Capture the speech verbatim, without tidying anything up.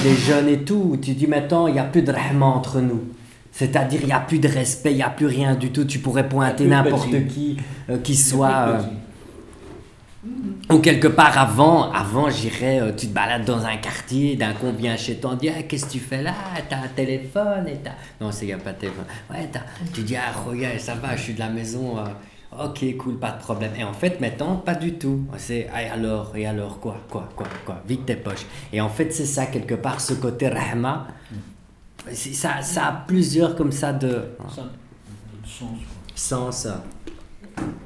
des jeunes et tout. Tu dis maintenant, il n'y a plus de rahma entre nous. C'est-à-dire, il n'y a plus de respect, il n'y a plus rien du tout. Tu pourrais pointer n'importe qui, euh, qui soit... Euh, ou quelque part avant, avant j'irais, euh, tu te balades dans un quartier, d'un coup on vient chez toi, on dit ah, qu'est-ce que tu fais là? T'as un téléphone et t'as... Non, c'est qu'il n'y a pas de téléphone. Ouais, t'as... Tu dis ah, regarde, ça va, je suis de la maison. Euh... Ok, cool, pas de problème. Et en fait, maintenant, pas du tout. C'est ah, alors, et alors, quoi, quoi, quoi, quoi, vite tes poches. Et en fait, c'est ça, quelque part, ce côté rahma, c'est, ça, ça a plusieurs comme ça de. Ça, de sens. Sens.